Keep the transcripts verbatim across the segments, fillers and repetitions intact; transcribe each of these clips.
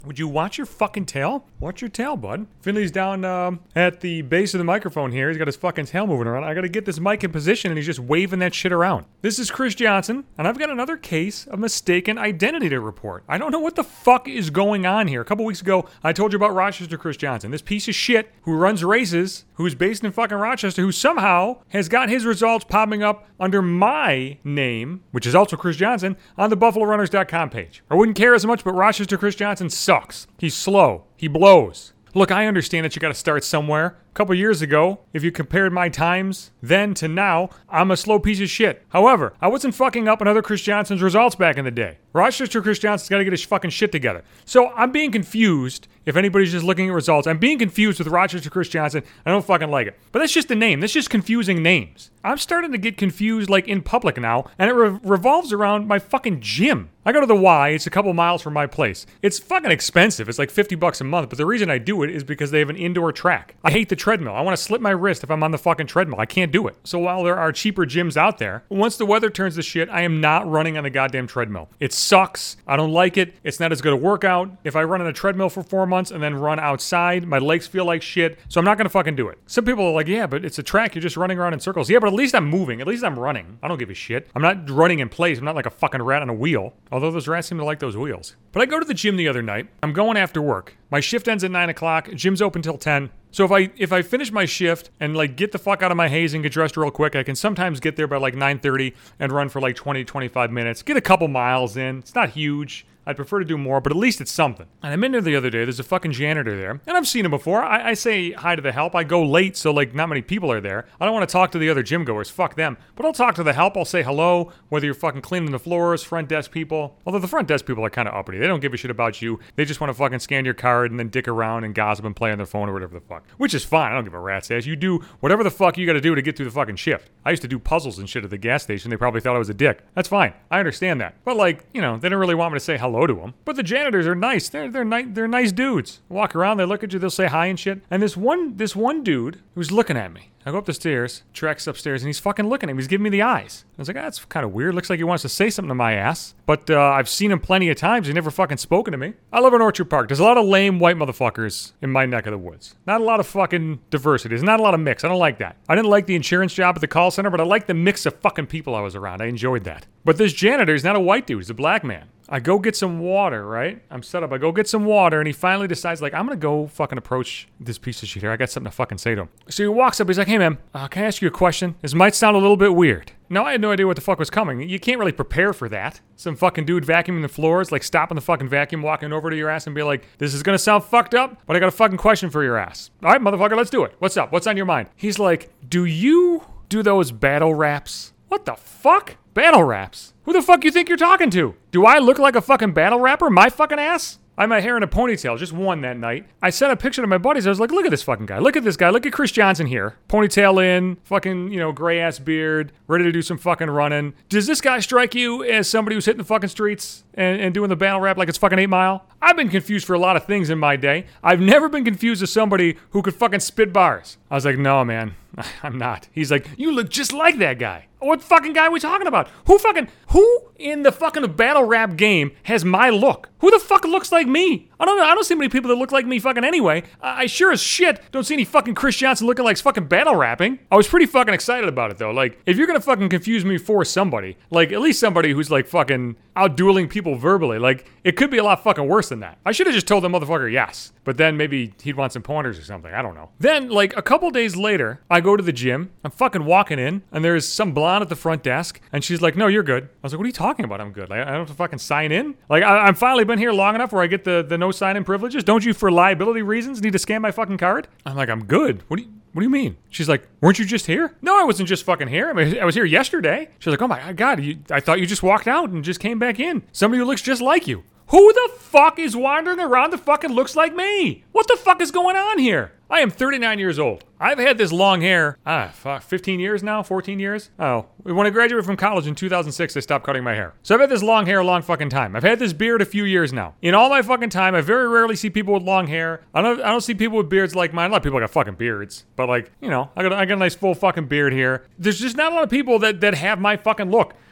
Would you watch your fucking tail? Watch your tail, bud. Finley's down um, at the base of the microphone here. He's got his fucking tail moving around. I gotta get this mic in position and he's just waving that shit around. This is Chris Johnson, and I've got another case of mistaken identity to report. I don't know what the fuck is going on here. A couple weeks ago, I told you about Rochester Chris Johnson, this piece of shit who runs races, who's based in fucking Rochester, who somehow has got his results popping up under my name, which is also Chris Johnson, on the Buffalo Runners dot com page. I wouldn't care as much, but Rochester Chris Johnson sucks. He's slow. He blows. Look, I understand that you gotta start somewhere. A couple years ago, if you compared my times then to now, I'm a slow piece of shit. However, I wasn't fucking up another Chris Johnson's results back in the day. Rochester Chris Johnson's gotta get his fucking shit together. So I'm being confused if anybody's just looking at results. I'm being confused with Rochester Chris Johnson. I don't fucking like it. But that's just a name. That's just confusing names. I'm starting to get confused like in public now, and it re- revolves around my fucking gym. I go to the Y. It's a couple miles from my place. It's fucking expensive. It's like fifty bucks a month, but the reason I do it is because they have an indoor track. I hate the treadmill. I want to slip my wrist if I'm on the fucking treadmill. I can't do it. So while there are cheaper gyms out there, once the weather turns to shit, I am not running on the goddamn treadmill. It sucks. I don't like it. It's not as good a workout. If I run on a treadmill for four months and then run outside, my legs feel like shit. So I'm not going to fucking do it. Some people are like, yeah, but it's a track. You're just running around in circles. Yeah, but at least I'm moving. At least I'm running. I don't give a shit. I'm not running in place. I'm not like a fucking rat on a wheel. Although those rats seem to like those wheels. But I go to the gym the other night. I'm going after work. My shift ends at nine o'clock. Gym's open till ten. So if I if I finish my shift and like get the fuck out of my haze and get dressed real quick, I can sometimes get there by like nine thirty and run for like twenty, twenty-five minutes. Get a couple miles in. It's not huge. I'd prefer to do more, but at least it's something. And I'm in there the other day. There's a fucking janitor there. And I've seen him before. I, I say hi to the help. I go late, so like not many people are there. I don't want to talk to the other gym goers. Fuck them. But I'll talk to the help. I'll say hello, whether you're fucking cleaning the floors, front desk people. Although the front desk people are kind of uppity. They don't give a shit about you. They just want to fucking scan your card and then dick around and gossip and play on their phone or whatever the fuck. Which is fine. I don't give a rat's ass. You do whatever the fuck you got to do to get through the fucking shift. I used to do puzzles and shit at the gas station. They probably thought I was a dick. That's fine. I understand that. But like, you know, they don't really want me to say hello to them. But the janitors are nice. They're they're nice. They're nice dudes. Walk around, they look at you, they'll say hi and shit. And this one this one dude who's looking at me. I go up the stairs, Trex upstairs, and he's fucking looking at me. He's giving me the eyes. I was like, ah, that's kind of weird. Looks like he wants to say something to my ass. But uh, I've seen him plenty of times. He's never fucking spoken to me. I live in Orchard Park. There's a lot of lame white motherfuckers in my neck of the woods. Not a lot of fucking diversity. There's not a lot of mix. I don't like that. I didn't like the insurance job at the call center, but I liked the mix of fucking people I was around. I enjoyed that. But this janitor is not a white dude. He's a black man. I go get some water, right? I'm set up. I go get some water, and he finally decides, like, I'm going to go fucking approach this piece of shit here. I got something to fucking say to him. So he walks up. He's like, hey, man, uh, can I ask you a question? This might sound a little bit weird. No, I had no idea what the fuck was coming. You can't really prepare for that. Some fucking dude vacuuming the floors, like stopping the fucking vacuum, walking over to your ass and be like, this is going to sound fucked up, but I got a fucking question for your ass. All right, motherfucker, let's do it. What's up? What's on your mind? He's like, do you do those battle raps? What the fuck? Battle raps? Who the fuck you think you're talking to? Do I look like a fucking battle rapper? My fucking ass? I had my hair in a ponytail, just one that night. I sent a picture to my buddies. I was like, look at this fucking guy. Look at this guy. Look at Chris Johnson here. Ponytail in, fucking, you know, gray-ass beard, ready to do some fucking running. Does this guy strike you as somebody who's hitting the fucking streets and, and doing the battle rap like it's fucking eight Mile? I've been confused for a lot of things in my day. I've never been confused as somebody who could fucking spit bars. I was like, no, man, I'm not. He's like, you look just like that guy. What fucking guy are we talking about? Who fucking, who in the fucking battle rap game has my look? Who the fuck looks like me? I don't know. I don't see many people that look like me fucking anyway. I, I sure as shit don't see any fucking Chris Johnson looking like fucking battle rapping. I was pretty fucking excited about it though. Like, if you're gonna fucking confuse me for somebody, like at least somebody who's like fucking out dueling people verbally, like it could be a lot fucking worse than that. I should have just told the motherfucker yes. But then maybe he'd want some pointers or something. I don't know. Then, like, a couple days later, I go to the gym. I'm fucking walking in, and there's some blonde at the front desk, and she's like, no, you're good. I was like, what are you talking about? I'm good. Like, I don't have to fucking sign in? Like, I, I've finally been here long enough where I get the, the no sign-in privileges. Don't you, for liability reasons, need to scan my fucking card? I'm like, I'm good. What do you... What do you mean? She's like, weren't you just here? No, I wasn't just fucking here. I mean, I was here yesterday. She's like, oh my God, you, I thought you just walked out and just came back in. Somebody who looks just like you. Who the fuck is wandering around that fucking looks like me? What the fuck is going on here? I am thirty-nine years old. I've had this long hair, ah, fuck, fifteen years now, fourteen years? Oh, when I graduated from college in two thousand six, I stopped cutting my hair. So I've had this long hair a long fucking time. I've had this beard a few years now. In all my fucking time, I very rarely see people with long hair. I don't I don't see people with beards like mine. A lot of people got fucking beards. But like, you know, I got, I got a nice full fucking beard here. There's just not a lot of people that, that have my fucking look.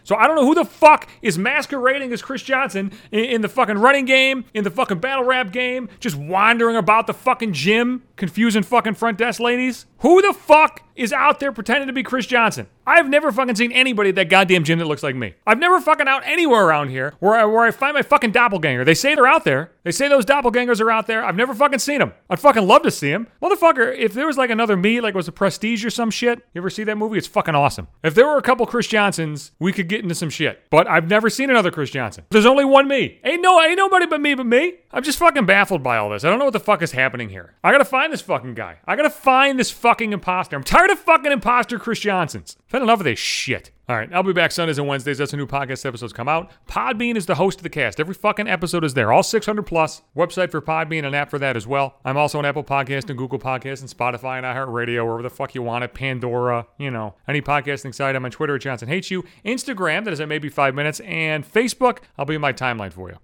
So I don't know who the fuck is masquerading as Chris Johnson in, in the fucking running game, in the fucking battle rap game, just wandering about the fucking gym, confusing fucking front desk ladies. Who the fuck is out there pretending to be Chris Johnson? I've never fucking seen anybody at that goddamn gym that looks like me. I've never fucking out anywhere around here where I, where I find my fucking doppelganger. They say they're out there. They say those doppelgangers are out there. I've never fucking seen them. I'd fucking love to see them. Motherfucker, if there was like another me, like it was a Prestige or some shit, you ever see that movie? It's fucking awesome. If there were a couple Chris Johnsons, we could get into some shit. But I've never seen another Chris Johnson. There's only one me. Ain't no, ain't nobody but me but me. I'm just fucking baffled by all this. I don't know what the fuck is happening here. I gotta find this fucking guy. I gotta find this fucking imposter. I'm tired of fucking imposter Chris Johnsons. I've had enough of this shit. All right, I'll be back Sundays and Wednesdays. That's when new podcast episodes come out. Podbean is the host of the cast. Every fucking episode is there. All six hundred plus. Website for Podbean, an app for that as well. I'm also on Apple Podcasts and Google Podcasts and Spotify and iHeartRadio, wherever the fuck you want it. Pandora, you know, any podcasting site. I'm on Twitter at Johnson Hates You. Instagram, that is at maybe five minutes. And Facebook, I'll be in my timeline for you.